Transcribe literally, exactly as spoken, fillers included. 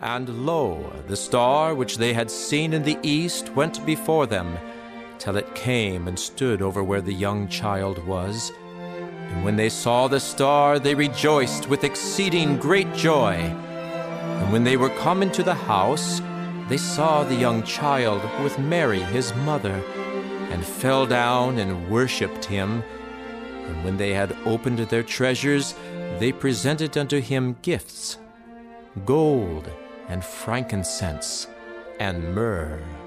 And lo, the star which they had seen in the east went before them, till it came and stood over where the young child was. And when they saw the star, they rejoiced with exceeding great joy. And when they were come into the house, they saw the young child with Mary his mother, and fell down and worshipped him. And when they had opened their treasures, they presented unto him gifts, gold, and frankincense, and myrrh.